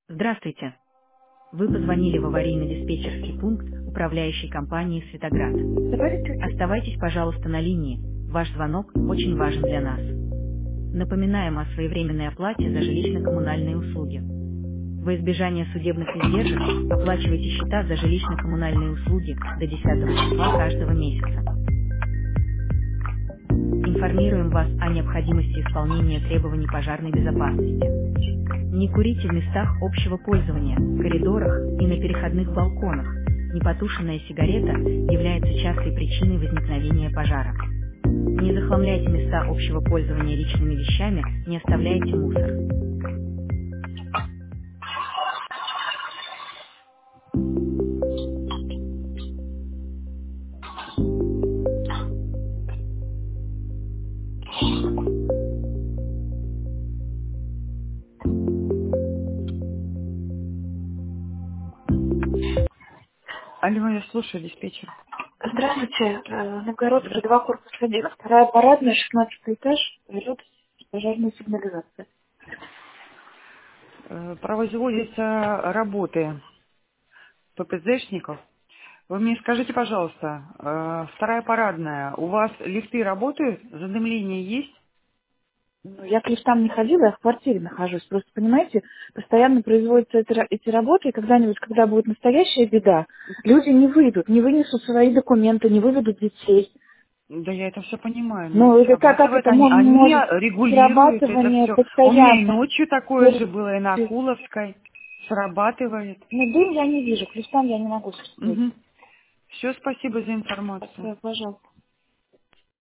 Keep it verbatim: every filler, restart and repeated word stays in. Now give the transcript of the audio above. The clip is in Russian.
Здравствуйте. Вы позвонили в аварийно-диспетчерский пункт управляющей компании «Светоград». Давайте. Оставайтесь, пожалуйста, на линии. Ваш звонок очень важен для нас. Напоминаем о своевременной оплате за жилищно-коммунальные услуги. Во избежание судебных издержек оплачивайте счета за жилищно-коммунальные услуги до десятого числа каждого месяца. Информируем вас о необходимости исполнения требований пожарной безопасности. Не курите в местах общего пользования, коридорах и на переходных балконах. Непотушенная сигарета является частой причиной возникновения пожара. Не захламляйте места общего пользования личными вещами, не оставляйте мусор. Алло, я слушаю, диспетчер. Здравствуйте. Э, Новгородская, два корпус один, вторая парадная, шестнадцатый этаж, идет пожарная сигнализация. Э, Производятся работы ППЗшников. Вы мне скажите, пожалуйста, э, вторая парадная, у вас лифты работают? Задымление есть? Ну, я к лифтам не ходила, я в квартире нахожусь. Просто, понимаете, постоянно производятся эти, ра- эти работы, и когда-нибудь, когда будет настоящая беда, люди не выйдут, не вынесут свои документы, не выведут детей. Да я это все понимаю, но Ну, ведь это как, как срабатывает это они, мо- они может регулируют это срабатывание все. У меня и постоянно? ночью такое же было, и на Акуловской. Срабатывает. Ну, дым я не вижу, к лифтам я не могу спустить. Угу. Все, спасибо за информацию. Пожалуйста.